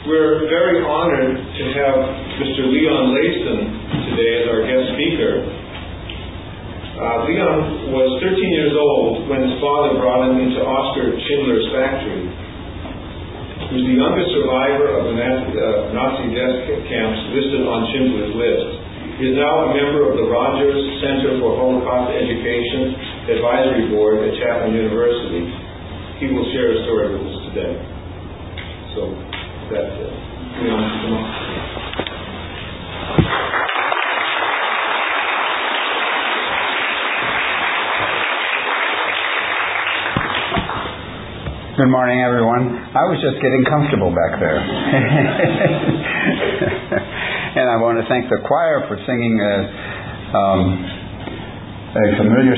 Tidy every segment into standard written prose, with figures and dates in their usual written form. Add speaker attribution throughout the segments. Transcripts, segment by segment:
Speaker 1: We're very honored to have Mr. Leon Layson today as our guest speaker. Leon was 13 years old when his father brought him into Oskar Schindler's factory. He was the youngest survivor of the Nazi death camps listed on Schindler's list. He is now a member of the Rogers Center for Holocaust Education Advisory Board at Chapman University. He will share a story with us today. So, that's it. Leon, come on.
Speaker 2: Good morning, everyone. I was just getting comfortable back there. And I want to thank the choir for singing a familiar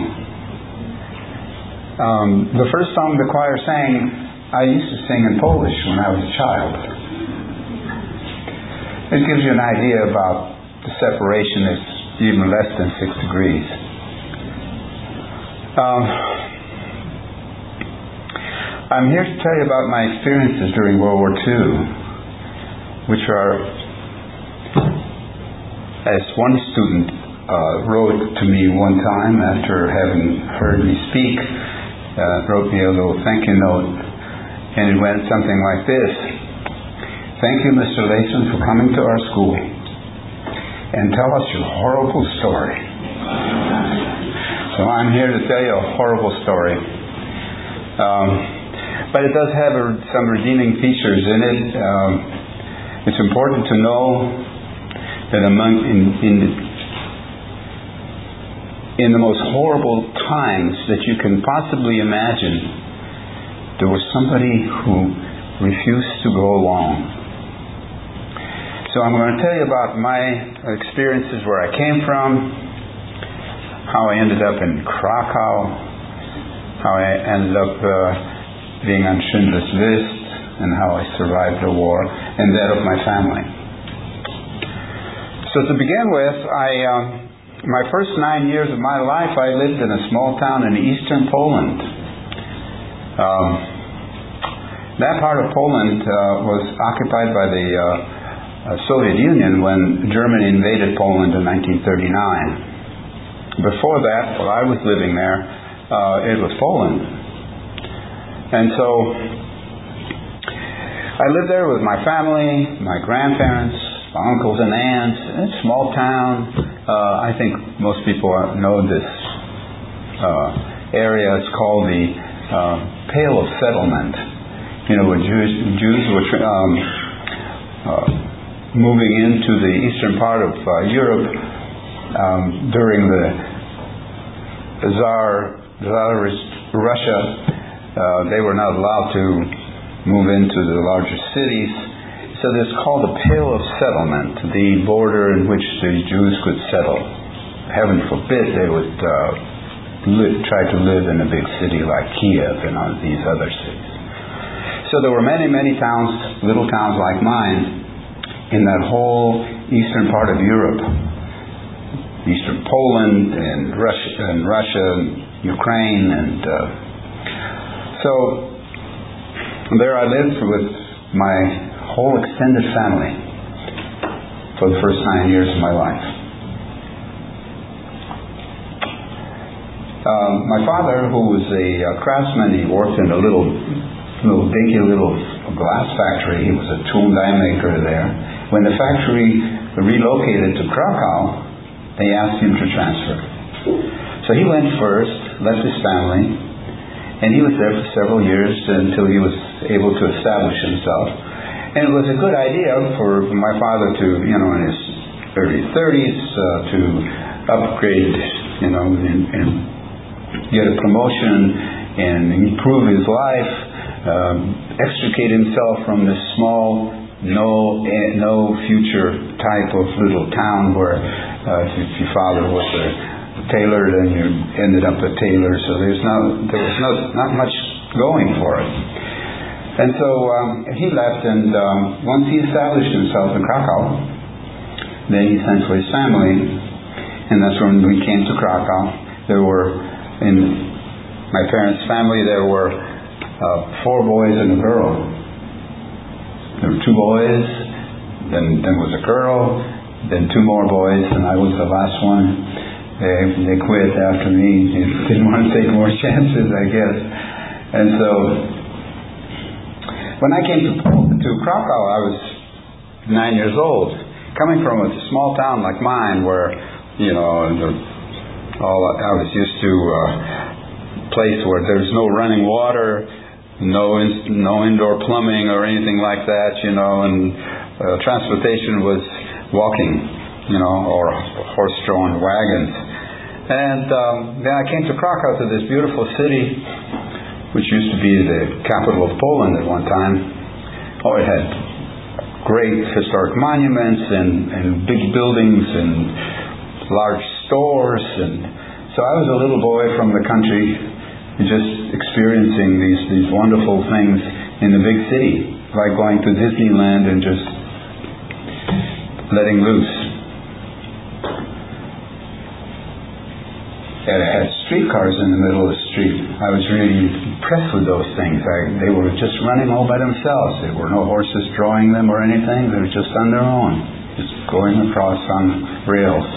Speaker 2: song. The first song the choir sang, I used to sing in Polish when I was a child. It gives you an idea about the separation is even less than 6 degrees. I'm here to tell you about my experiences during World War II, which are, as one student wrote to me one time after having heard me speak, wrote me a little thank you note, and it went something like this: "Thank you, Mr. Layson, for coming to our school and tell us your horrible story." So I'm here to tell you a horrible story. But it does have some redeeming features in it. It's important to know that in the most horrible times that you can possibly imagine, there was somebody who refused to go along. So I'm going to tell you about my experiences, where I came from, how I ended up in Krakow, how I ended up being on Schindler's List, and how I survived the war, and that of my family. So to begin with, my first 9 years of my life, I lived in a small town in eastern Poland. That part of Poland was occupied by the Soviet Union when Germany invaded Poland in 1939. Before that, while I was living there, it was Poland. And so I lived there with my family, my grandparents, my uncles and aunts. It's a small town. I think most people know this area. It's called the Pale of Settlement. You know, where Jews were moving into the eastern part of Europe during the Tsarist Russia. They were not allowed to move into the larger cities. So it's called the Pale of Settlement, the border in which the Jews could settle. Heaven forbid they would try to live in a big city like Kiev and these other cities. So there were many, many towns, little towns like mine, in that whole eastern part of Europe, eastern Poland and Russia and Ukraine, and so there I lived with my whole extended family for the first 9 years of my life. My father, who was a craftsman, he worked in a little dinky little glass factory. He was a tool die maker there. When the factory relocated to Krakow, they asked him to transfer. So he went first, left his family, and he was there for several years until he was able to establish himself. And it was a good idea for my father to, in his early 30s, to upgrade, and get a promotion and improve his life, extricate himself from this small, no future type of little town where if your father was a tailor, then you ended up a tailor. So there was not much going for it. And so he left, and once he established himself in Krakow, then he sent for his family, and that's when we came to Krakow. There were in my parents' family, there were 4 boys and a girl. There were 2 boys, then was a girl, then 2 more boys, and I was the last one. They quit after me. They didn't want to take more chances, I guess. And so, when I came to Krakow, I was 9 years old. Coming from a small town like mine, where, I was used to a place where there's no running water, no indoor plumbing or anything like that, and transportation was walking, or horse-drawn wagons. And then I came to Krakow, to this beautiful city, which used to be the capital of Poland at one time. Oh, it had great historic monuments and big buildings and large stores. And so I was a little boy from the country, just experiencing these wonderful things in the big city, like going to Disneyland and just letting loose. And it had streetcars in the middle of the street. I was really impressed with those things. They were just running all by themselves. There were no horses drawing them or anything. They were just on their own, just going across on rails.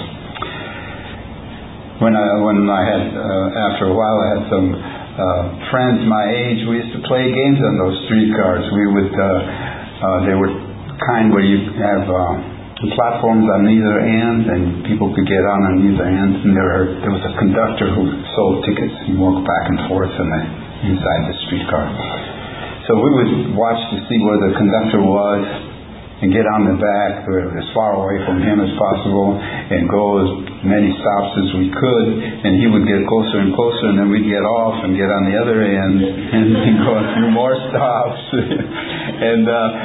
Speaker 2: When I had, after a while, I had some friends my age. We used to play games on those streetcars. They were kind where you have platforms on either end, and people could get on either end. And there was a conductor who sold tickets. He walked back and forth inside the streetcar. So we would watch to see where the conductor was, and get on the back, as far away from him as possible, and go as many stops as we could. And he would get closer and closer, and then we'd get off and get on the other end and go a few more stops. And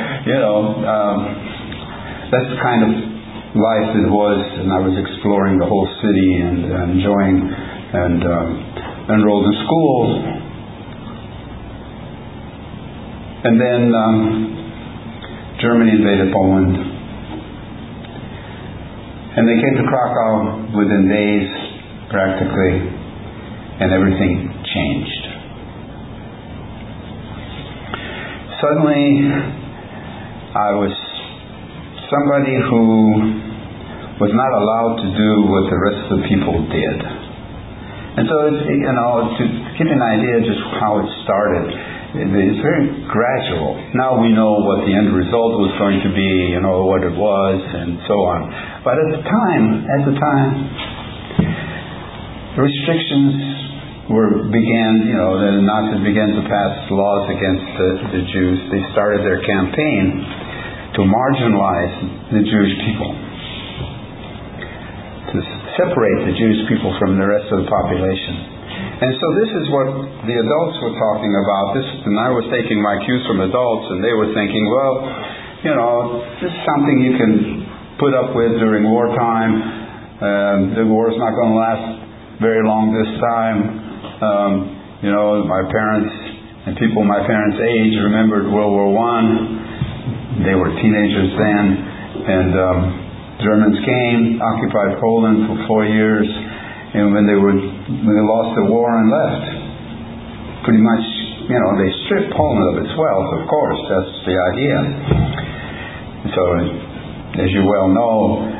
Speaker 2: that's the kind of life it was. And I was exploring the whole city and enjoying, and enrolled in school. And then Germany invaded Poland, and they came to Krakow within days, practically, and everything changed. Suddenly, I was somebody who was not allowed to do what the rest of the people did. And so, to give you an idea just how it started, it's very gradual. Now we know what the end result was going to be, what it was, and so on. But at the time, restrictions began. The Nazis began to pass laws against the Jews. They started their campaign to marginalize the Jewish people, to separate the Jewish people from the rest of the population. And so this is what the adults were talking about. And I was taking my cues from adults, and they were thinking, well, this is something you can put up with during wartime. The war's not going to last very long this time. My parents and people my parents' age remembered World War I. They were teenagers then. And Germans came, occupied Poland for 4 years. And when they lost the war and left, pretty much, they stripped Poland of its wealth, of course. That's the idea. So, as you well know,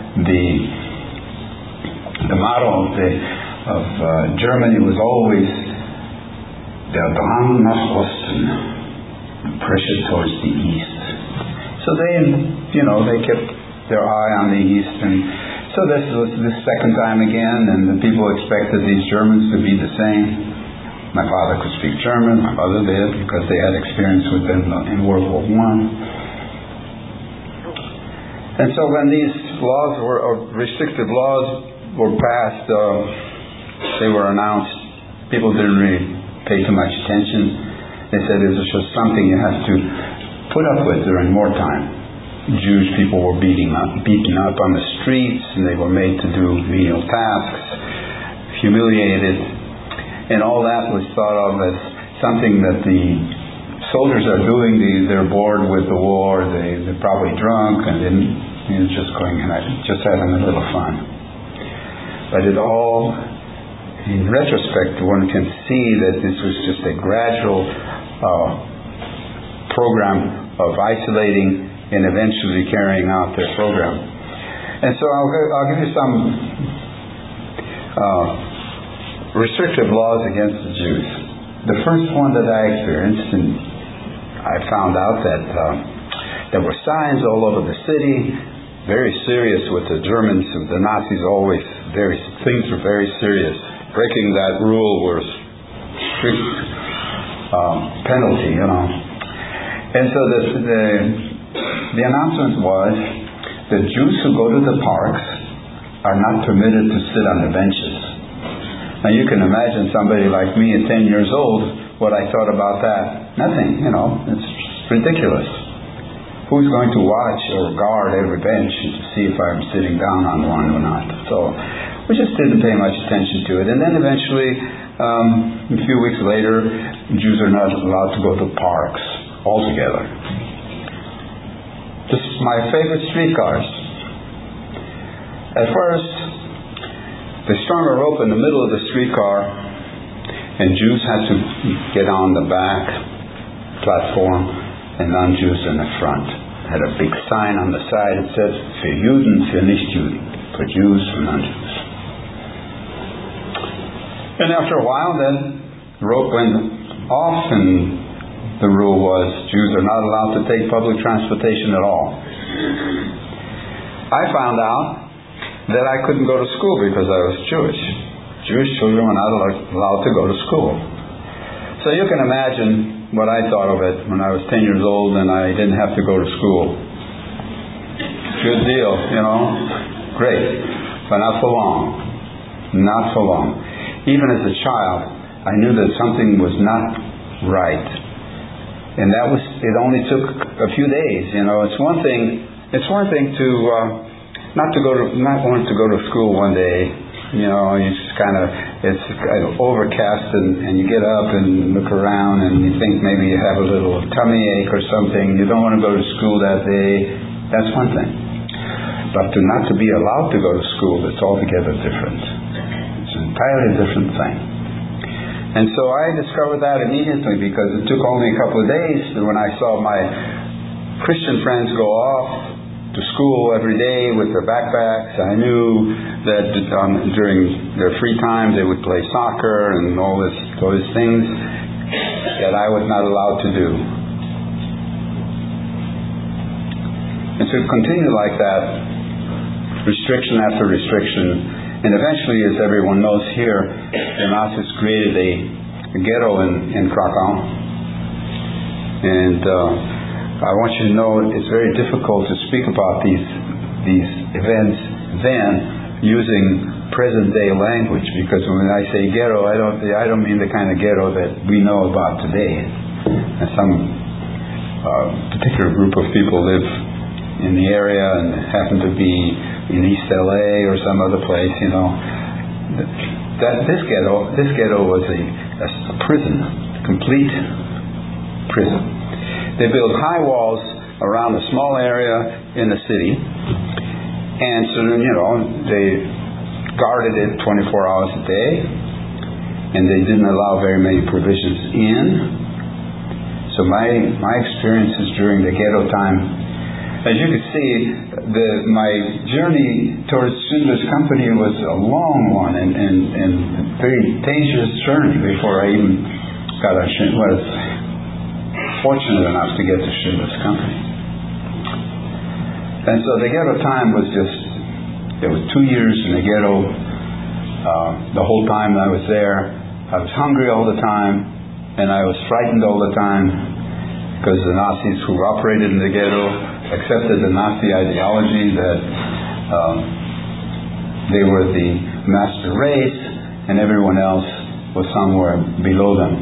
Speaker 2: the motto of Germany was always der Drang nach Osten, pressure towards the East. So they kept their eye on the East, and so this was the second time again, and the people expected these Germans to be the same. My father could speak German, my mother did, because they had experience with them in World War I. And so when these laws restrictive laws were passed, they were announced. People didn't really pay too much attention. They said it was just something you had to put up with during wartime. Jewish people were beaten up on the streets, and they were made to do menial tasks, humiliated, and all that was thought of as something that the soldiers are doing. They're bored with the war. They're probably drunk, and just having a little fun. But in retrospect, one can see that this was just a gradual program of isolating in eventually carrying out their program. And so I'll give you some restrictive laws against the Jews. The first one that I experienced, and I found out that there were signs all over the city, very serious with the Germans. The Nazis always, things were very serious. Breaking that rule was strict penalty, And so the announcement was that Jews who go to the parks are not permitted to sit on the benches. Now you can imagine somebody like me at 10 years old, what I thought about that. Nothing, it's ridiculous. Who's going to watch or guard every bench to see if I'm sitting down on one or not? So we just didn't pay much attention to it. And then eventually, a few weeks later, Jews are not allowed to go to parks altogether. Just my favorite streetcars. At first, they strung a rope in the middle of the streetcar, and Jews had to get on the back platform, and non-Jews in the front. Had a big sign on the side that says, "Für Juden, für Nichtjuden," for Jews, for non-Jews. And after a while, then the rope went off, and the rule was Jews are not allowed to take public transportation at all. I found out that I couldn't go to school because I was Jewish. Jewish children were not allowed to go to school. So you can imagine what I thought of it when I was 10 years old and I didn't have to go to school. Good deal, Great. But not for long. Not for long. Even as a child, I knew that something was not right. And it only took a few days. It's one thing to not want to go to school one day. It's kind of overcast and you get up and look around and you think maybe you have a little tummy ache or something. You don't want to go to school that day. That's one thing. But not to be allowed to go to school, it's altogether different. It's an entirely different thing. And so I discovered that immediately because it took only a couple of days when I saw my Christian friends go off to school every day with their backpacks. I knew that during their free time they would play soccer and all those things that I was not allowed to do. And so it continued like that, restriction after restriction. And eventually, as everyone knows here, the Nazis created a ghetto in Krakow. And I want you to know it's very difficult to speak about these events then using present-day language, because when I say ghetto, I don't mean the kind of ghetto that we know about today. And some particular group of people live in the area and happen to be in East LA or some other place, This ghetto was a prison, complete prison. They built high walls around a small area in the city, and so they guarded it 24 hours a day, and they didn't allow very many provisions in. So my experiences during the ghetto time, as you can see, my journey towards Schindler's Company was a long one and very dangerous journey before I even was fortunate enough to get to Schindler's Company. And so the ghetto time was there was 2 years in the ghetto. The whole time I was there, I was hungry all the time, and I was frightened all the time because the Nazis who operated in the ghetto accepted the Nazi ideology that they were the master race and everyone else was somewhere below them.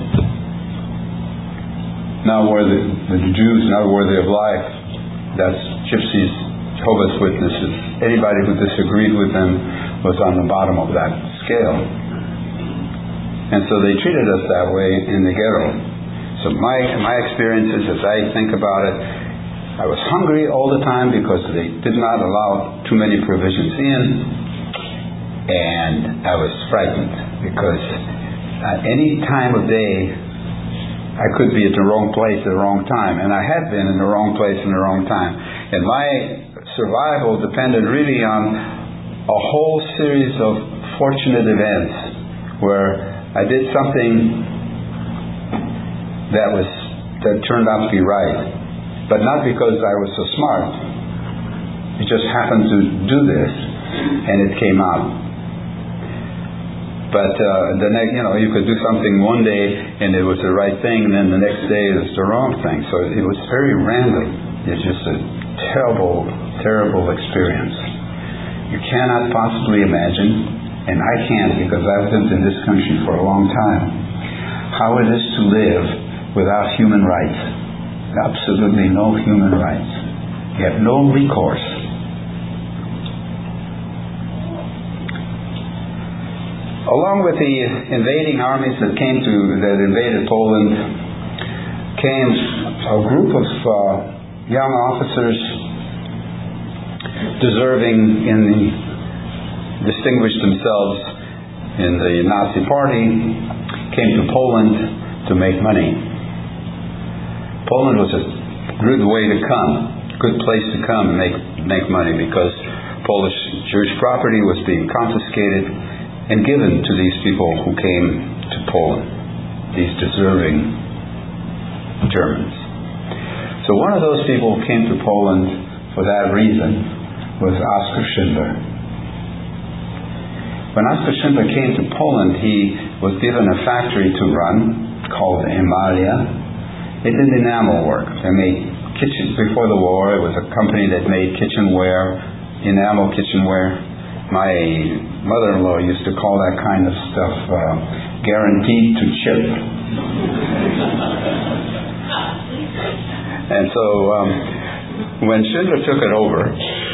Speaker 2: Not worthy, the Jews not worthy of life. That's gypsies, Jehovah's Witnesses. Anybody who disagreed with them was on the bottom of that scale. And so they treated us that way in the ghetto. So my experiences, as I think about it, I was hungry all the time because they did not allow too many provisions in, and I was frightened because at any time of day I could be at the wrong place at the wrong time, and I had been in the wrong place in the wrong time. And my survival depended really on a whole series of fortunate events where I did something that turned out to be right, but not because I was so smart. It just happened to do this, and it came out. But you could do something one day and it was the right thing, and then the next day it was the wrong thing. So it was very random. It's just a terrible, terrible experience. You cannot possibly imagine, and I can't because I've lived in this country for a long time, how it is to live without human rights. Absolutely no human rights. You have no recourse. Along with the invading armies that invaded Poland, came a group of young officers distinguished themselves in the Nazi Party, came to Poland to make money. Poland was a good way to come, good place to come and make money, because Polish Jewish property was being confiscated and given to these people who came to Poland, these deserving Germans. So one of those people who came to Poland for that reason was Oskar Schindler. When Oskar Schindler came to Poland, he was given a factory to run called Emalia. It did enamel work. They made kitchen. Before the war, it was a company that made kitchenware, enamel kitchenware. My mother-in-law used to call that kind of stuff guaranteed to chip. And so when Schindler took it over,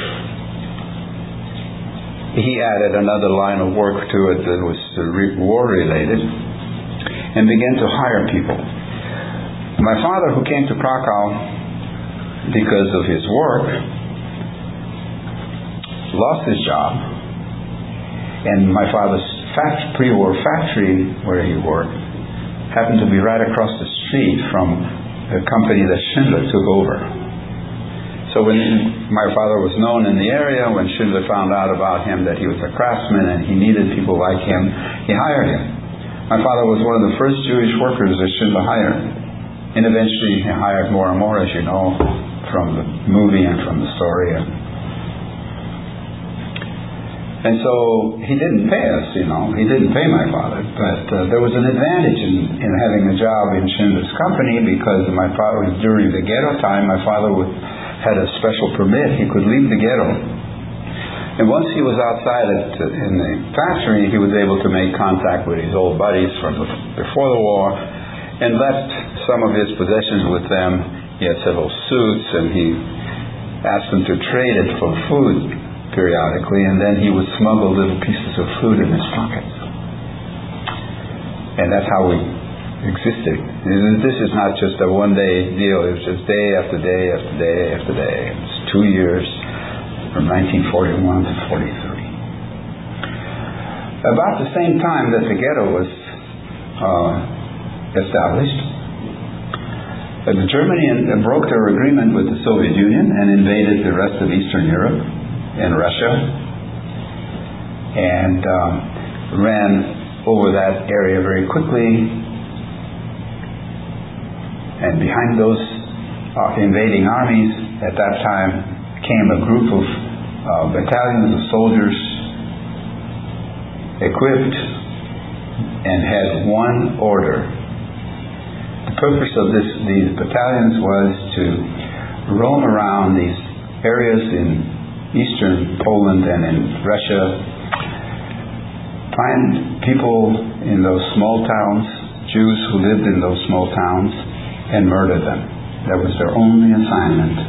Speaker 2: he added another line of work to it that was war-related and began to hire people. My father, who came to Krakow because of his work, lost his job, and my father's pre-war factory where he worked happened to be right across the street from the company that Schindler took over. So when my father was known in the area, when Schindler found out about him that he was a craftsman and he needed people like him, he hired him. My father was one of the first Jewish workers that Schindler hired. And eventually he hired more and more, as you know, from the movie and from the story. And so he didn't pay us, he didn't pay my father, but there was an advantage in having a job in Schindler's company, because during the ghetto time, my father had a special permit. He could leave the ghetto. And once he was outside in the factory, he was able to make contact with his old buddies from before the war, and left some of his possessions with them. He had several suits, and he asked them to trade it for food periodically, and then he would smuggle little pieces of food in his pockets. And that's how we existed. This is not just a one-day deal. It was just day after day after day after day. It was 2 years, from 1941 to 43. About the same time that the ghetto was established, Germany broke their agreement with the Soviet Union and invaded the rest of Eastern Europe and Russia, and ran over that area very quickly. And behind those invading armies at that time came a group of battalions of soldiers equipped and had one order. The purpose of these battalions was to roam around these areas in Eastern Poland and in Russia, find people in those small towns, Jews who lived in those small towns, and murder them. That was their only assignment.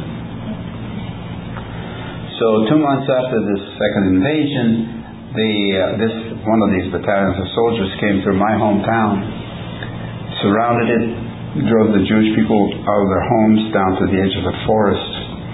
Speaker 2: So 2 months after this second invasion, one of these battalions of soldiers came through my hometown, surrounded it, drove the Jewish people out of their homes down to the edge of the forest,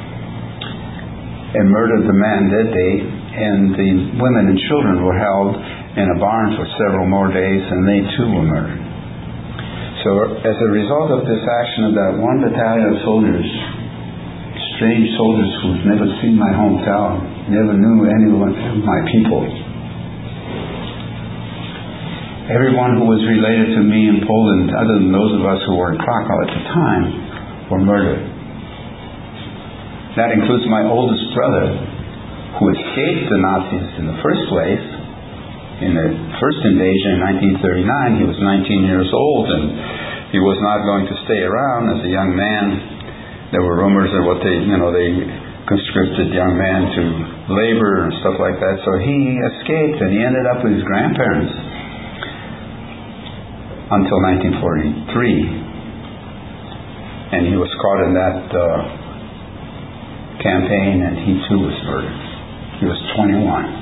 Speaker 2: and murdered the man that day, and the women and children were held in a barn for several more days, and they too were murdered. So as a result of this action of that one battalion of soldiers strange soldiers who'd never seen my hometown, never knew anyone of my people. Everyone who was related to me in Poland, other than those of us who were in Krakow at the time, were murdered. That includes my oldest brother, who escaped the Nazis in the first place. In the first invasion in 1939, he was 19 years old, and he was not going to stay around as a young man. There were rumors of what they conscripted young men to labor and stuff like that. So he escaped, and he ended up with his grandparents until 1943. And he was caught in that campaign, and he too was murdered. He was 21.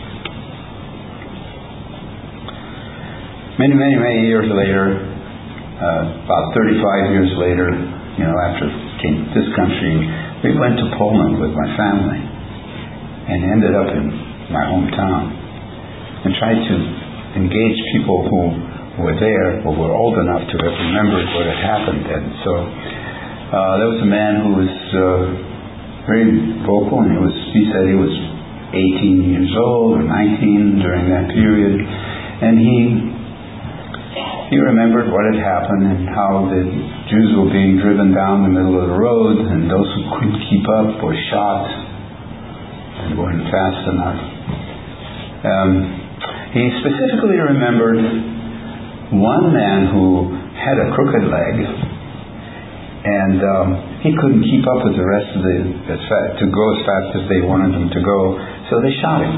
Speaker 2: Many, many, many years later, about 35 years later, after I came to this country, we went to Poland with my family and ended up in my hometown and tried to engage people who were there or were old enough to have remembered what had happened. And so there was a man who was very vocal, and he said he was 18 years old or 19 during that period, and he remembered what had happened and how the Jews were being driven down the middle of the road, and those who couldn't keep up were shot and weren't fast enough. He specifically remembered one man who had a crooked leg, and he couldn't keep up with the rest of to go as fast as they wanted him to go, so they shot him.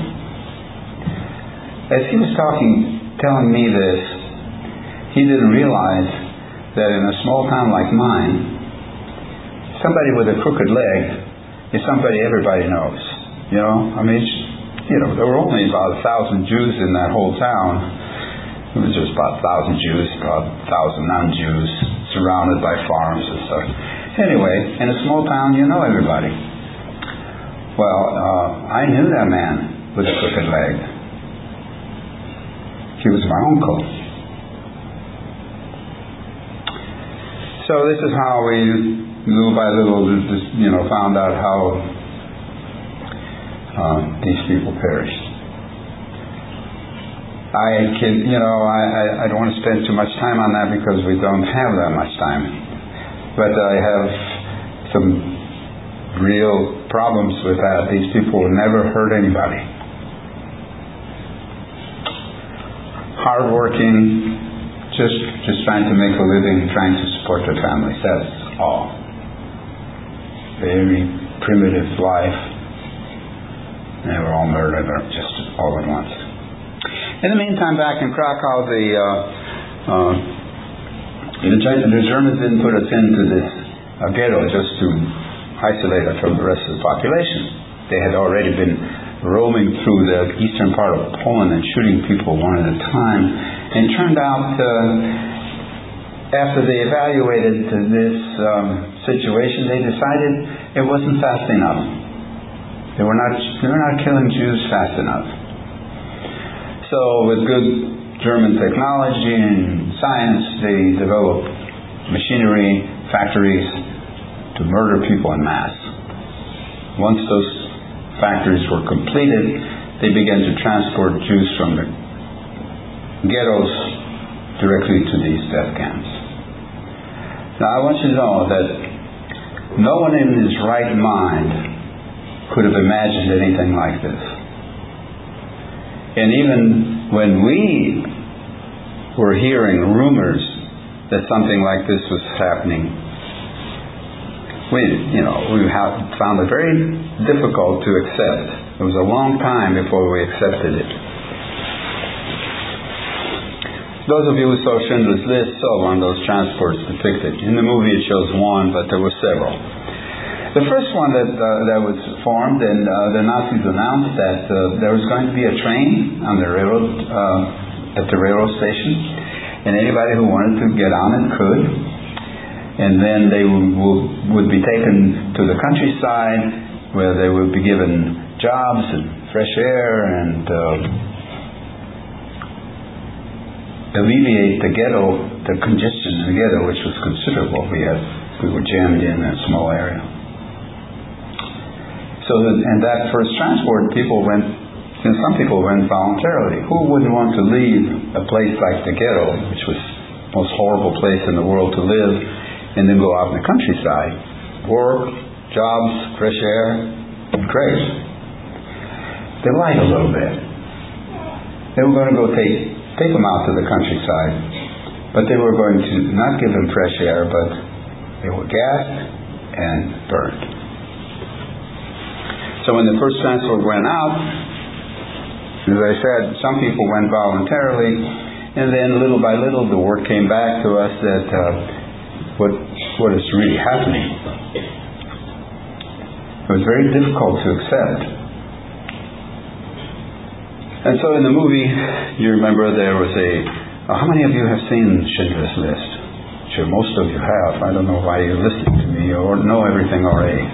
Speaker 2: As he was telling me this, he didn't realize that in a small town like mine, somebody with a crooked leg is somebody everybody knows. There were only about 1,000 Jews in that whole town. It was just about 1,000 Jews, about 1,000 non-Jews, surrounded by farms and stuff. Anyway, in a small town, you know everybody. Well, I knew that man with a crooked leg. He was my uncle. So this is how we, little by little, found out how these people perished. I don't want to spend too much time on that because we don't have that much time. But I have some real problems with that. These people never hurt anybody. Hardworking, just trying to make a living, trying to support their families. That's all. Very primitive life. They were all murdered just all at once. In the meantime, back in Krakow, the Germans didn't put us into this ghetto just to isolate us from the rest of the population. They had already been roaming through the eastern part of Poland and shooting people one at a time. And it turned out, after they evaluated this situation, they decided it wasn't fast enough. They were not killing Jews fast enough. So with good German technology and science, they developed machinery, factories to murder people en masse. Once those factories were completed, they began to transport Jews from the ghettos directly to these death camps. Now I want you to know that no one in his right mind could have imagined anything like this. And even when we were hearing rumors that something like this was happening, we found it very difficult to accept. It was a long time before we accepted it. Those of you who saw Schindler's List saw one of those transports depicted. In the movie it shows one, but there were several. The first one that was formed, and the Nazis announced that there was going to be a train on the railroad, at the railroad station, and anybody who wanted to get on it could. And then they would be taken to the countryside, where they would be given jobs and fresh air and alleviate the congestion in the ghetto, which was considerable. We were jammed in a small area. And that first transport, some people went voluntarily. Who wouldn't want to leave a place like the ghetto, which was the most horrible place in the world to live, and then go out in the countryside? Work, jobs, fresh air, great. They lied a little bit. They were going to go take them out to the countryside, but they were going to not give them fresh air, but they were gassed and burned. So when the first transport went out, as I said, some people went voluntarily, and then little by little the word came back to us that what is really happening. It was very difficult to accept. And so in the movie, you remember there was how many of you have seen Schindler's List? Sure, most of you have. I don't know why you're listening to me or know everything already.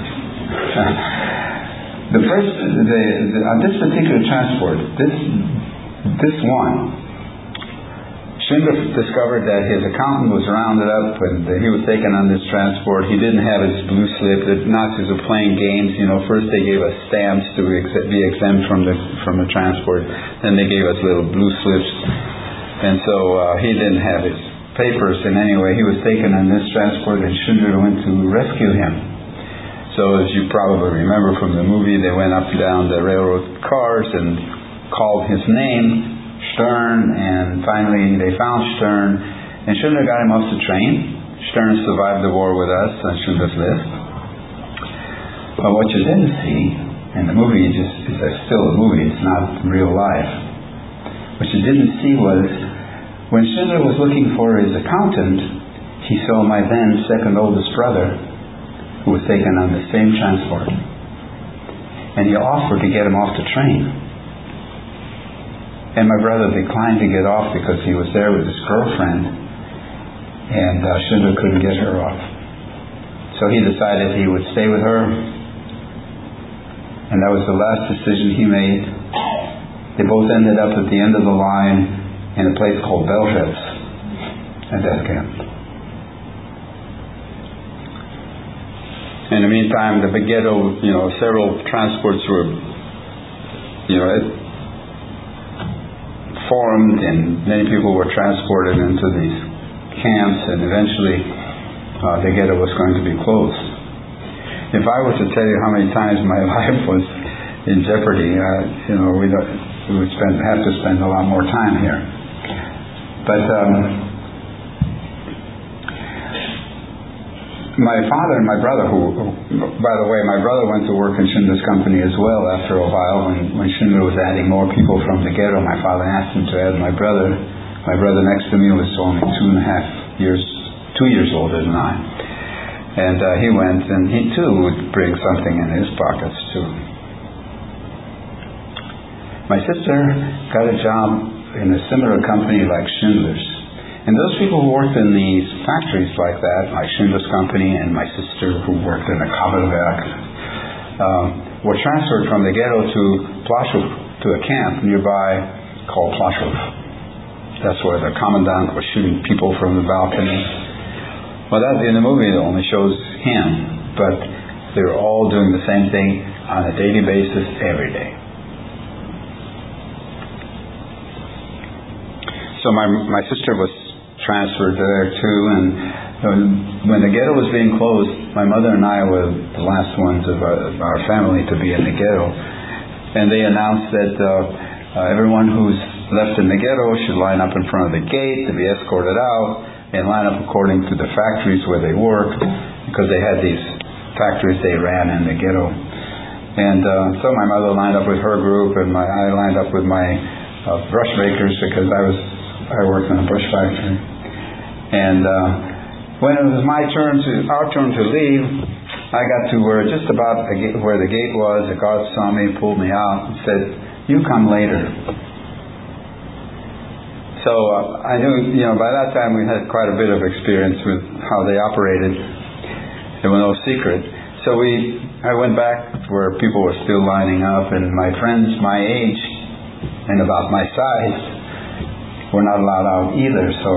Speaker 2: On this particular transport, this one, Schindler discovered that his accountant was rounded up and he was taken on this transport. He didn't have his blue slip. The Nazis were playing games. First they gave us stamps to be exempt from the transport. Then they gave us little blue slips. And so he didn't have his papers. And anyway, he was taken on this transport and Schindler went to rescue him. So as you probably remember from the movie, they went up and down the railroad cars and called his name, Stern, and finally they found Stern, and Schindler got him off the train. Stern survived the war with us on Schindler's List. But what you didn't see, and the movie is still a movie, it's not real life. What you didn't see was, when Schindler was looking for his accountant, he saw my then second oldest brother, who was taken on the same transport. And he offered to get him off the train. And my brother declined to get off because he was there with his girlfriend, and Schindler couldn't get her off. So he decided he would stay with her, and that was the last decision he made. They both ended up at the end of the line in a place called Belzec, a death camp. In the meantime, the ghetto, several transports were, formed, and many people were transported into these camps, and eventually the ghetto was going to be closed. If I were to tell you how many times my life was in jeopardy, we would have to spend a lot more time here. But my father and my brother, by the way, my brother went to work in Schindler's company as well after a while. When Schindler was adding more people from the ghetto, my father asked him to add my brother. My brother next to me was only 2 years older than I. And he went, and he too would bring something in his pockets too. My sister got a job in a similar company like Schindler's. And those people who worked in these factories like that, like Schindler's company, and my sister who worked in a Kabelwerk, were transferred from the ghetto to Plaszow, to a camp nearby called Plaszow. That's where the commandant was shooting people from the balcony. Well, that in the movie it only shows him, but they were all doing the same thing on a daily basis every day. So my sister was transferred there too, and when the ghetto was being closed, my mother and I were the last ones of our family to be in the ghetto, and they announced that everyone who's left in the ghetto should line up in front of the gate to be escorted out, and line up according to the factories where they worked, because they had these factories they ran in the ghetto. And so my mother lined up with her group, and I lined up with my brush makers, because I worked in a brush factory. And when it was our turn to leave, I got to just about where the gate was. The guard saw me, pulled me out, and said, "You come later." So I knew, by that time we had quite a bit of experience with how they operated. There was no secret. So I went back where people were still lining up, and my friends my age and about my size were not allowed out either. So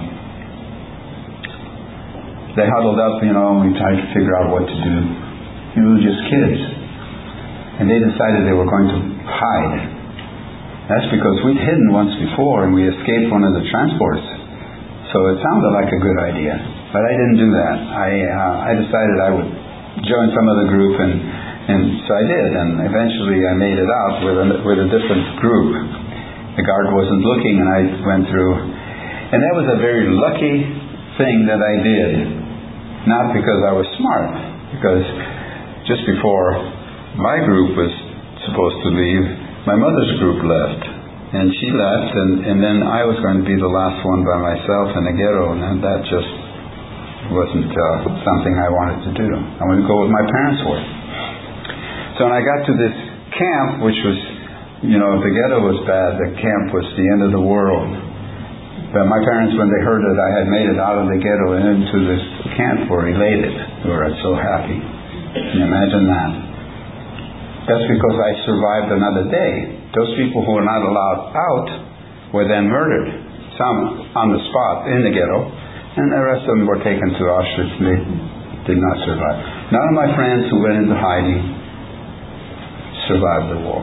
Speaker 2: they huddled up, and we tried to figure out what to do. We were just kids. And they decided they were going to hide. That's because we'd hidden once before and we escaped one of the transports. So it sounded like a good idea. But I didn't do that. I decided I would join some other group, and so I did. And eventually I made it out with a different group. The guard wasn't looking, and I went through. And that was a very lucky thing that I did. Not because I was smart, because just before my group was supposed to leave, my mother's group left. And she left, and then I was going to be the last one by myself in the ghetto, and that just wasn't something I wanted to do. I wanted to go with my parents were. So when I got to this camp, which was, if the ghetto was bad, the camp was the end of the world. But my parents, when they heard that I had made it out of the ghetto and into this camp, were elated. They were so happy. Can you imagine that? That's because I survived another day. Those people who were not allowed out were then murdered. Some on the spot in the ghetto, and the rest of them were taken to Auschwitz, and they did not survive. None of my friends who went into hiding survived the war.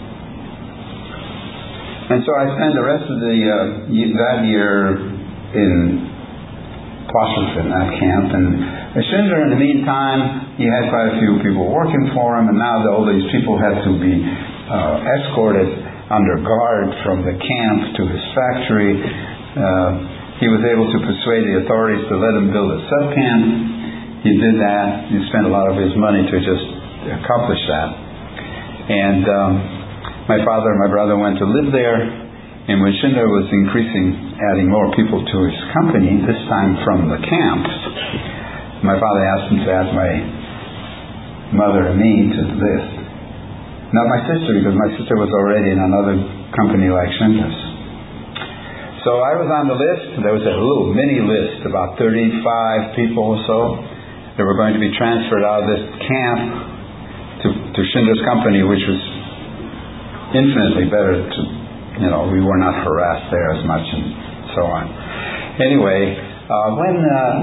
Speaker 2: And so I spent the rest of that year in Washington, that camp, and Schindler, in the meantime, he had quite a few people working for him, and now all these people had to be escorted under guard from the camp to his factory. He was able to persuade the authorities to let him build a sub-camp. He did that. He spent a lot of his money to just accomplish that. And my father and my brother went to live there, and when Schindler was adding more people to his company, this time from the camps, my father asked him to add my mother and me to the list. Not my sister, because my sister was already in another company like Schindler's. So I was on the list. There was a little mini list, about 35 people or so, that were going to be transferred out of this camp to Schindler's company, which was infinitely better to, we were not harassed there as much and so on. Anyway, when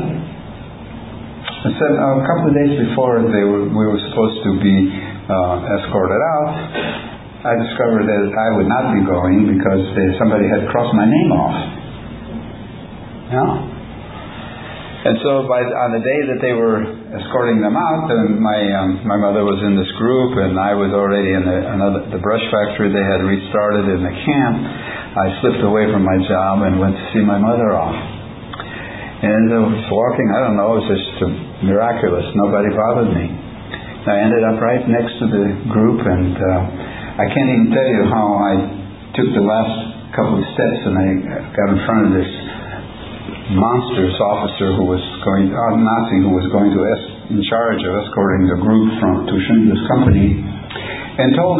Speaker 2: a couple of days before we were supposed to be escorted out, I discovered that I would not be going because somebody had crossed my name off. And so on the day that they were escorting them out, and my mother was in this group, and I was already in the brush factory they had restarted in the camp. I slipped away from my job and went to see my mother off. And I was walking, I don't know, it was just miraculous. Nobody bothered me. I ended up right next to the group, and I can't even tell you how I took the last couple of steps, and I got in front of this monstrous officer Nazi who was going to in charge of escorting the group to Schindler's company, and told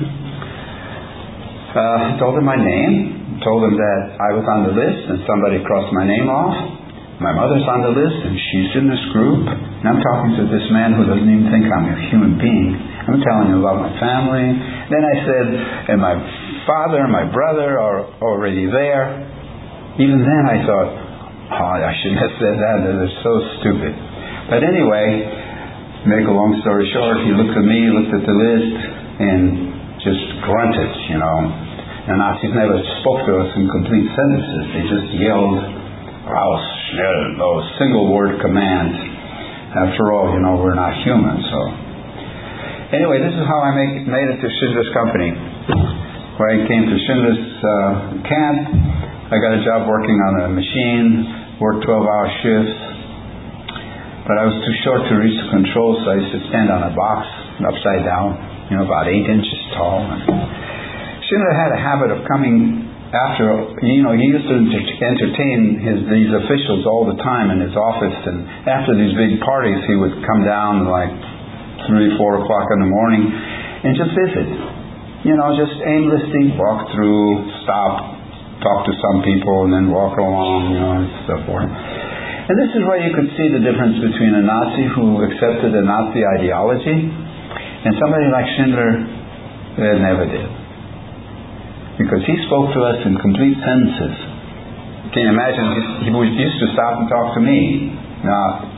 Speaker 2: him my name, told him that I was on the list and somebody crossed my name off. My mother's on the list and she's in this group, and I'm talking to this man who doesn't even think I'm a human being. I'm telling him about my family. Then I said, and my father and my brother are already there. Even then I thought, I shouldn't have said that. They're so stupid. But anyway, make a long story short, he looked at me, looked at the list, and just grunted, The Nazis never spoke to us in complete sentences. They just yelled, raus, schnell, those single word commands. After all, we're not human, so. Anyway, this is how I made it to Schindler's company. When I came to Schindler's camp, I got a job working on a machine, worked 12-hour shifts, but I was too short to reach the controls, so I used to stand on a box upside down, about 8 inches tall. And Schindler had a habit of coming after, he used to entertain these officials all the time in his office, and after these big parties, he would come down like 3, 4 o'clock in the morning and just visit. Just aimlessly walk through, stop, talk to some people, and then walk along, and so forth. And this is where you could see the difference between a Nazi who accepted the Nazi ideology and somebody like Schindler that never did. Because he spoke to us in complete sentences. Can you imagine? He used to stop and talk to me. Now,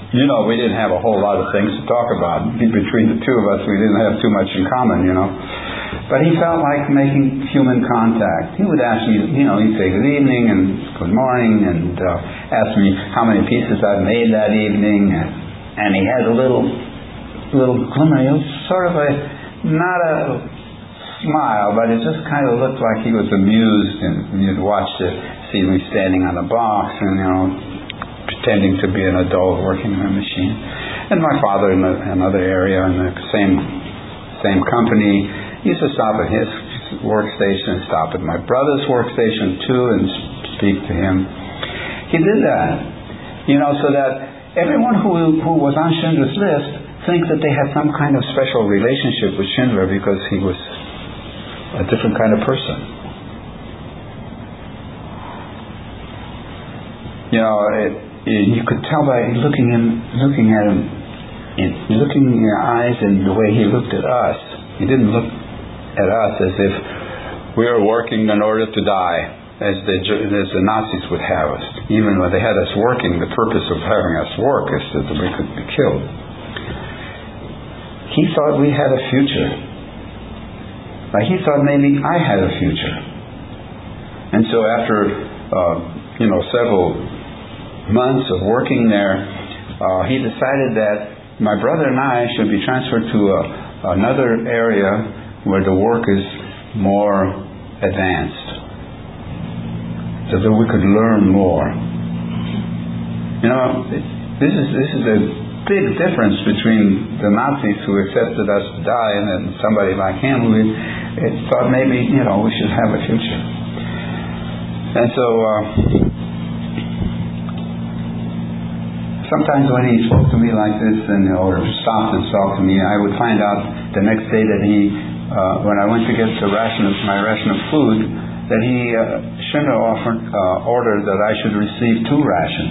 Speaker 2: we didn't have a whole lot of things to talk about. Between the two of us, we didn't have too much in common, But he felt like making human contact. He would ask me, he'd say good evening and good morning and ask me how many pieces I'd made that evening. And he had a little glimmer. It was sort of not a smile, but it just kind of looked like he was amused, and you'd see me standing on the box and, pretending to be an adult working in a machine. And my father in another area in the same company used to stop at his workstation, stop at my brother's workstation too, and speak to him. He did that, so that everyone who was on Schindler's List thinks that they had some kind of special relationship with Schindler because he was a different kind of person. You could tell by looking at him, looking in your eyes and the way he looked at us. He didn't look at us as if we were working in order to die, as the Nazis would have us. Even when they had us working, the purpose of having us work is that we could be killed. He thought we had a future. He thought maybe I had a future. And so after, several months of working there, he decided that my brother and I should be transferred to another area where the work is more advanced, so that we could learn more. This is a big difference between the Nazis who accepted us to die and then somebody like him who thought maybe we should have a future. And so sometimes when he spoke to me like this, or stopped and talked to me, I would find out the next day that when I went to get my ration of food, that Schindler ordered that I should receive 2 rations.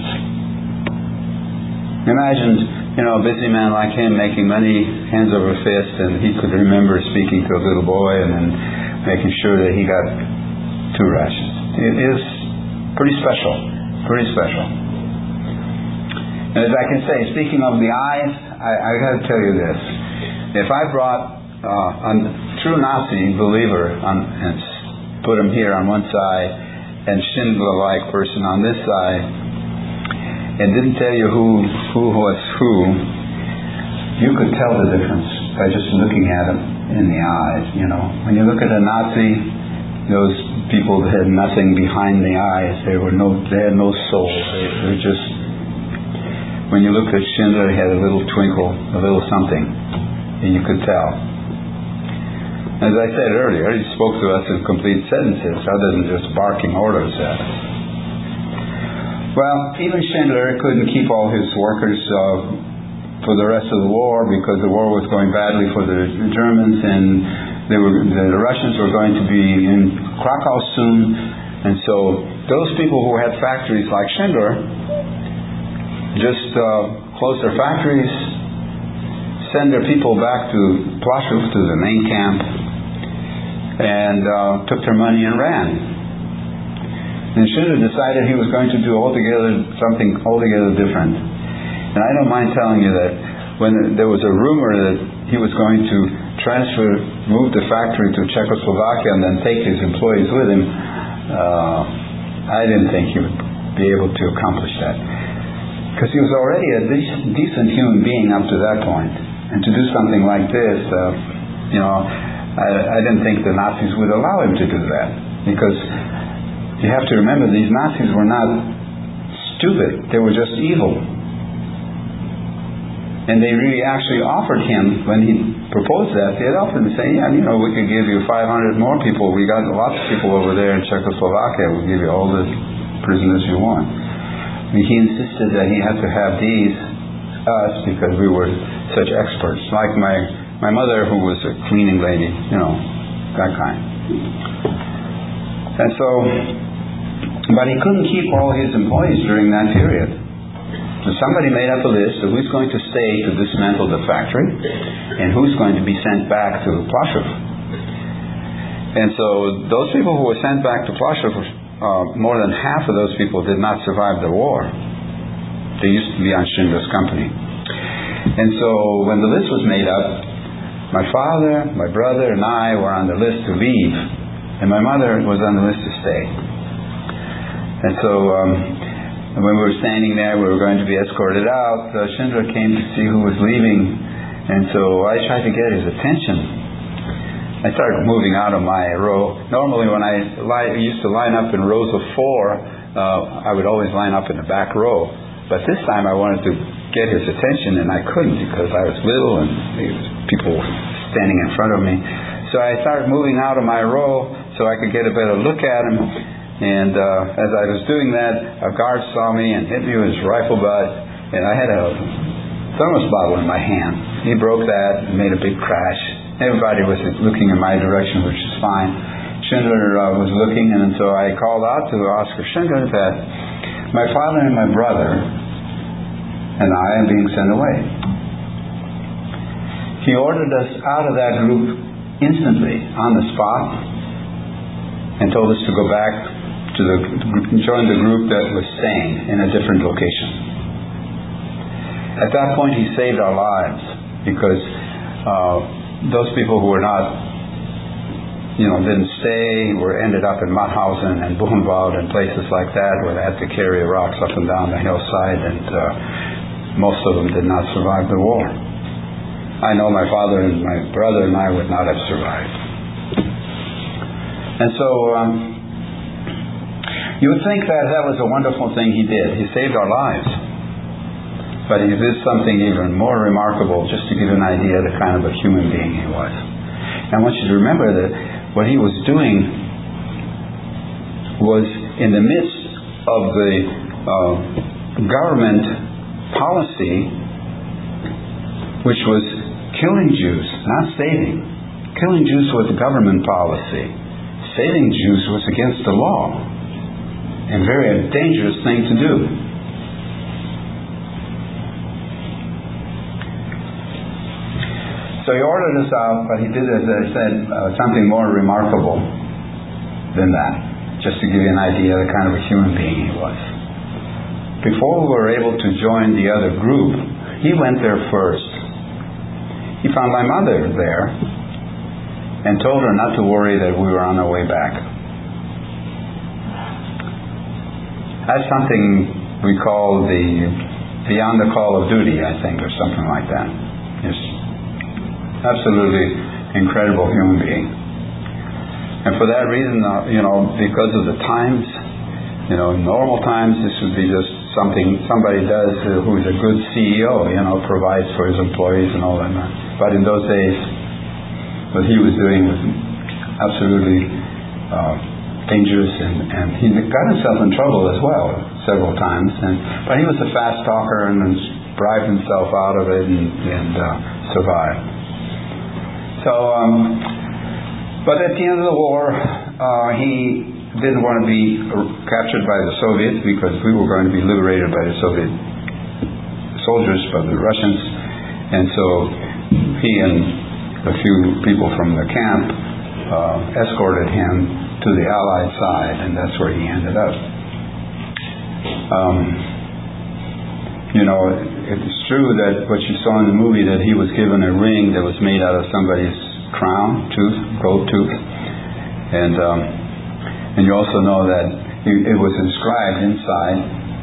Speaker 2: Imagine, a busy man like him making money hands over fist, and he could remember speaking to a little boy and then making sure that he got 2 rations. It is pretty special, pretty special. And as I can say, speaking of the eyes, I got to tell you this. If I brought a true Nazi believer and put him here on one side and Schindler-like person on this side, and didn't tell you who was who, you could tell the difference by just looking at him in the eyes. When you look at a Nazi, those people had nothing behind the eyes. They had no soul. They were just. When you looked at Schindler, he had a little twinkle, a little something, and you could tell. As I said earlier, he spoke to us in complete sentences other than just barking orders at us. Well, even Schindler couldn't keep all his workers for the rest of the war because the war was going badly for the Germans, and the Russians were going to be in Krakow soon. And so those people who had factories like Schindler just closed their factories, send their people back to Ploshov, to the main camp, and took their money and ran. And Schindler decided he was going to do something altogether different. And I don't mind telling you that when there was a rumor that he was going to move the factory to Czechoslovakia and then take his employees with him, I didn't think he would be able to accomplish that. Because he was already a decent human being up to that point. And to do something like this, I didn't think the Nazis would allow him to do that. Because you have to remember, these Nazis were not stupid. They were just evil. And they really actually offered him, when he proposed that, they had offered him, saying, we could give you 500 more people. We got lots of people over there in Czechoslovakia. We'll give you all the prisoners you want. And he insisted that he had to have us, because we were such experts. Like my mother, who was a cleaning lady, that kind. And so, but he couldn't keep all his employees during that period. So somebody made up a list of who's going to stay to dismantle the factory and who's going to be sent back to Ploshov. And so those people who were sent back to Ploshov, more than half of those people did not survive the war. They used to be on Schindler's Company. And so when the list was made up, my father, my brother, and I were on the list to leave, and my mother was on the list to stay. And so when we were standing there, we were going to be escorted out. Schindler came to see who was leaving, and so I tried to get his attention. I started moving out of my row. Normally when I used to line up in rows of 4, I would always line up in the back row. But this time I wanted to get his attention, and I couldn't because I was little and people were standing in front of me. So I started moving out of my row so I could get a better look at him. And as I was doing that, a guard saw me and hit me with his rifle butt, and I had a thermos bottle in my hand. He broke that and made a big crash. Everybody was looking in my direction, which is fine. Schindler was looking, and so I called out to Oskar Schindler that my father and my brother and I am being sent away. He ordered us out of that group instantly, on the spot, and told us to go back to join the group that was staying in a different location. At that point, he saved our lives because those people who were not, didn't stay, ended up in Mauthausen and Buchenwald and places like that where they had to carry rocks up and down the hillside, and most of them did not survive the war. I know my father and my brother and I would not have survived. And so you would think that was a wonderful thing he did. He saved our lives. But he did something even more remarkable, just to give you an idea of the kind of a human being he was. And I want you to remember that what he was doing was in the midst of the government policy, which was killing Jews, not saving. Killing Jews was government policy. Saving Jews was against the law. And very dangerous thing to do. So he ordered us out, but he did, as I said, something more remarkable than that, just to give you an idea of the kind of a human being he was. Before we were able to join the other group, he went there first. He found my mother there and told her not to worry that we were on our way back. That's something we call the beyond the call of duty, I think, or something like that. He's absolutely incredible human being. And for that reason, because of the times, in normal times, this would be just something somebody does who is a good CEO, provides for his employees and all that. But in those days, what he was doing was absolutely dangerous, and he got himself in trouble as well several times. But he was a fast talker and bribed himself out of it and survived. So, but at the end of the war, he didn't want to be captured by the Soviets because we were going to be liberated by the Soviet soldiers, by the Russians. And so he and a few people from the camp escorted him to the Allied side, and that's where he ended up. It's true that what you saw in the movie, that he was given a ring that was made out of somebody's crown, gold tooth, and you also know that it was inscribed inside,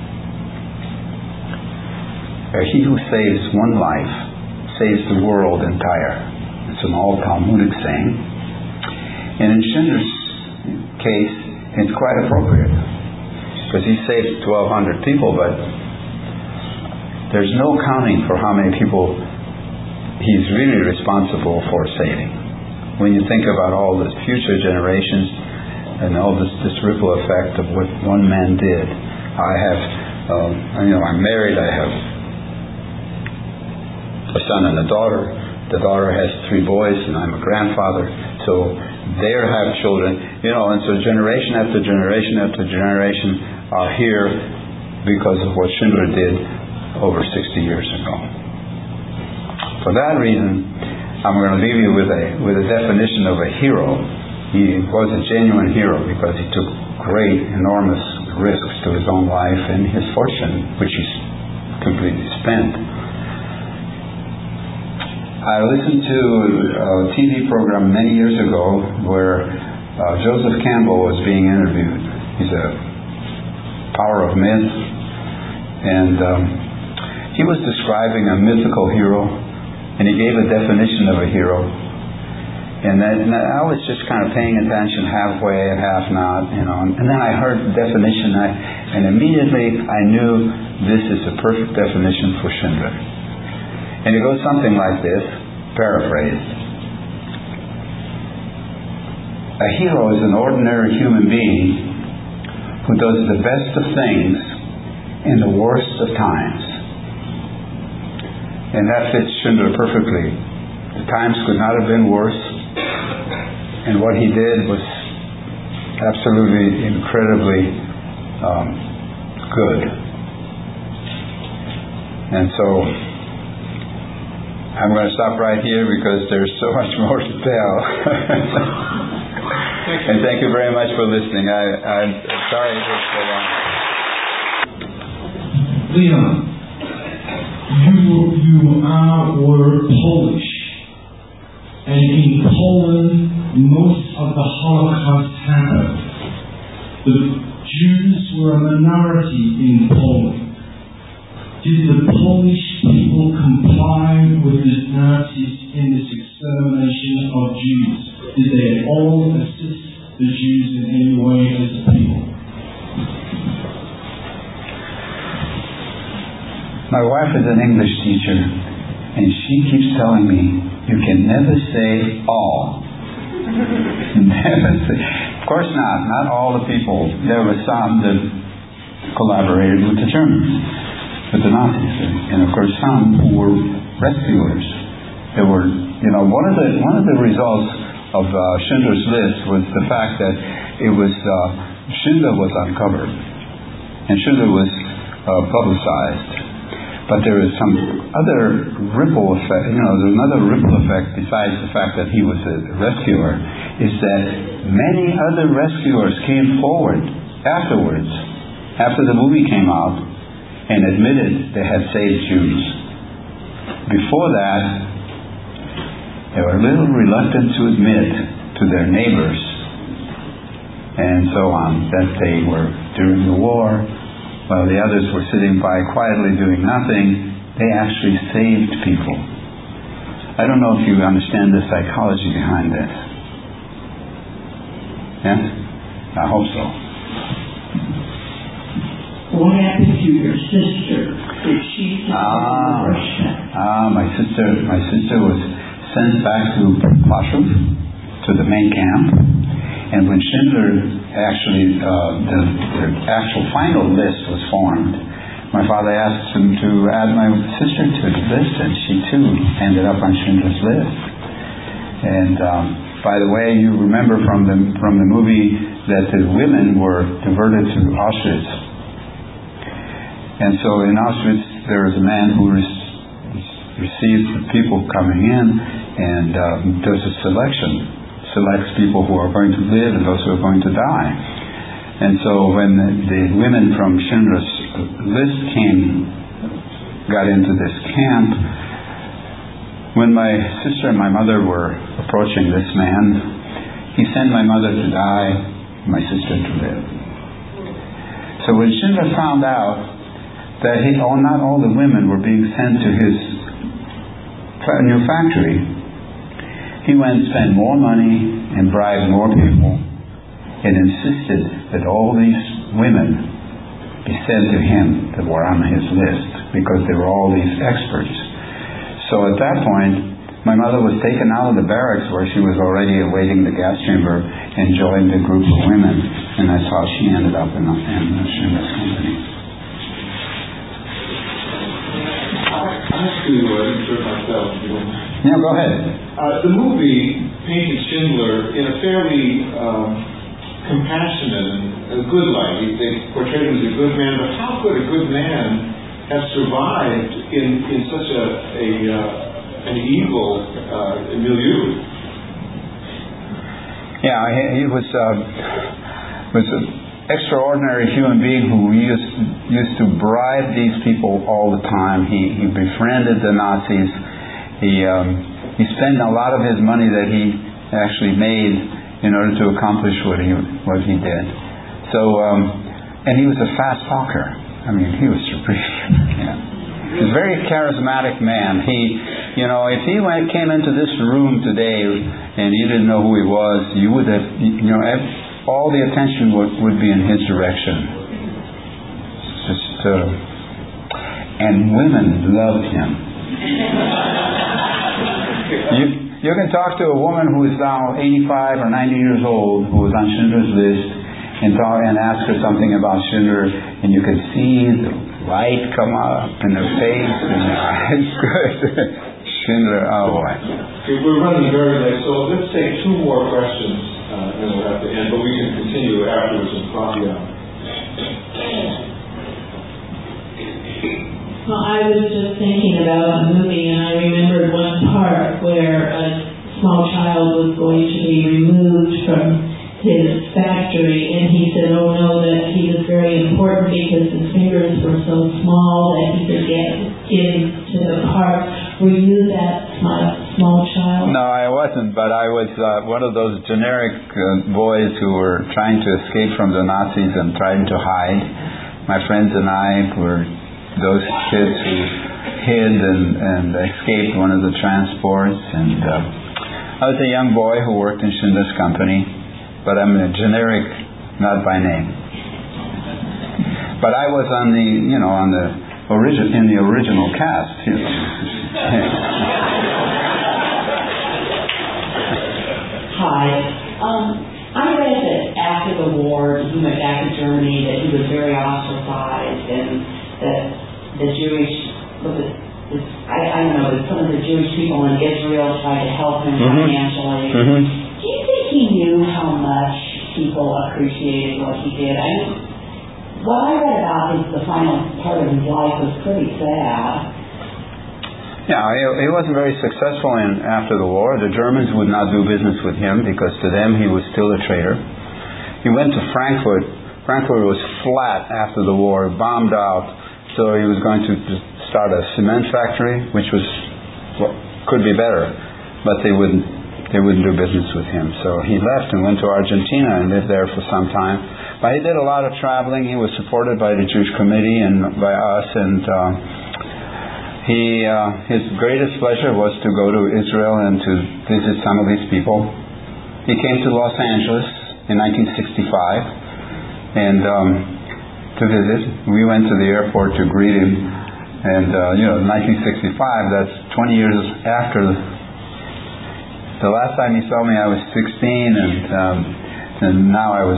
Speaker 2: he who saves one life saves the world entire. It's an old Talmudic saying. And in Schindler's case, it's quite appropriate because he saved 1,200 people, but there's no counting for how many people he's really responsible for saving. When you think about all the future generations and all this ripple effect of what one man did. I'm married, I have a son and a daughter. The daughter has 3 boys, and I'm a grandfather. So they have children, and so generation after generation after generation are here because of what Schindler did over 60 years ago. For that reason, I'm going to leave you with a definition of a hero. He was a genuine hero because he took great, enormous risks to his own life and his fortune, which he completely spent. I listened to a TV program many years ago where Joseph Campbell was being interviewed. He's a power of myth, and he was describing a mythical hero, and he gave a definition of a hero. And I was just kind of paying attention halfway and half not, and then I heard the definition, and immediately I knew this is a perfect definition for Schindler. And it goes something like this, paraphrased. A hero is an ordinary human being who does the best of things in the worst of times. And that fits Schindler perfectly. The times could not have been worse, and what he did was absolutely incredibly good. And so I'm going to stop right here because there's so much more to tell. And thank you very much for listening. I'm sorry it was so long.
Speaker 3: Leon, you were Polish, and in Poland most of the Holocaust happened. The Jews were a minority in Poland. Did the Polish people comply with the Nazis in this extermination of Jews? Did they all assist the Jews in any way as a people?
Speaker 2: My wife is an English teacher, and she keeps telling me, you can never say all. Never say. Of course not all the people. There were some that collaborated with the Germans, with the Nazis, and of course some who were rescuers. There were, one of the results of Schindler's List was the fact that Schindler was uncovered, and Schindler was publicized. But there is some other ripple effect, there's another ripple effect besides the fact that he was a rescuer, is that many other rescuers came forward afterwards, after the movie came out, and admitted they had saved Jews. Before that, they were a little reluctant to admit to their neighbors and so on that they were during the war. While the others were sitting by quietly doing nothing, they actually saved people. I don't know if you understand the psychology behind this. Yes? I hope so.
Speaker 4: What happened to your sister? Did she
Speaker 2: my sister was sent back to Plaszow, to the main camp. And when Schindler actually, the actual final list was formed, my father asked him to add my sister to the list, and she too ended up on Schindler's List. And by the way, you remember from the movie that the women were diverted to Auschwitz. And so in Auschwitz, there is a man who receives the people coming in and does a selection. Selects people who are going to live and those who are going to die. And so when the women from Schindler's List got into this camp, when my sister and my mother were approaching this man, he sent my mother to die, my sister to live. So when Schindler found out that not all the women were being sent to his new factory, he went and spent more money and bribed more people and insisted that all these women be sent to him that were on his list because they were all these experts. So at that point, my mother was taken out of the barracks where she was already awaiting the gas chamber and joined a group of women, and that's how she ended up in Schindler's Company.
Speaker 1: I have to insert myself.
Speaker 2: Yeah, go ahead.
Speaker 1: The movie painted Schindler in a fairly compassionate and good light. They portrayed him as a good man, but how could a good man have survived in such an evil milieu?
Speaker 2: Yeah, he was extraordinary human being who used to bribe these people all the time. He befriended the Nazis. He spent a lot of his money that he actually made in order to accomplish what he did. So, and he was a fast talker. I mean, he was supreme. He was a very charismatic man. If he came into this room today and you didn't know who he was, you would have, all the attention would be in his direction. And women loved him. You can talk to a woman who is now 85 or 90 years old, who was on Schindler's List, and ask her something about Schindler, and you can see the light come up in her face, and it's good. Schindler, oh boy.
Speaker 1: Okay, we're running very late, so let's take two more questions, and we'll have to end, but we can continue afterwards in coffee hour.
Speaker 5: Well, I was just thinking about a movie, and I remembered one part where a small child was going to be removed from his factory, and he said, oh no, that he was very important because his fingers were so small that he could get into the park. Were you that small child?
Speaker 2: No, I wasn't, but I was one of those generic boys who were trying to escape from the Nazis and trying to hide. My friends and I were those kids who hid and escaped one of the transports, and I was a young boy who worked in Schindler's Company, but I'm a generic, not by name. But I was in the original cast.
Speaker 6: Hi. I read that after the war, he went back to Germany, that he was very ostracized, and that the Jewish, I don't know, that some of the Jewish people in Israel tried to help him financially. Do you think he knew how much people appreciated what he did? What I read about the final part of his life was pretty sad.
Speaker 2: Yeah, he wasn't very successful after the war. The Germans would not do business with him because to them he was still a traitor. He went to Frankfurt. Frankfurt was flat after the war, bombed out. So he was going to start a cement factory, which could be better, but they wouldn't do business with him. So he left and went to Argentina and lived there for some time. But he did a lot of traveling. He was supported by the Jewish Committee and by us, and his greatest pleasure was to go to Israel and to visit some of these people. He came to Los Angeles in 1965 and to visit. We went to the airport to greet him, and 1965, that's 20 years after the last time he saw me. I was 16, and now I was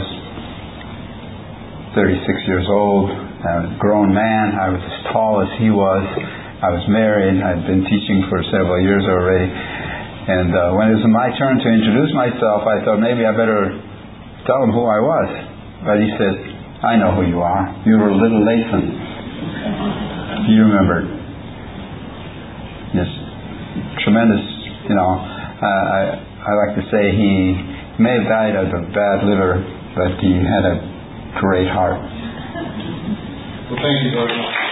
Speaker 2: 36 years old. I was a grown man. I was as tall as he was. I was married. I'd been teaching for several years already. And when it was my turn to introduce myself, I thought maybe I better tell him who I was. But he said, I know who you are. You were Little Lathan. You remember. This tremendous, I like to say he may have died of a bad liver, but he had a great heart.
Speaker 1: Well, thank you very much.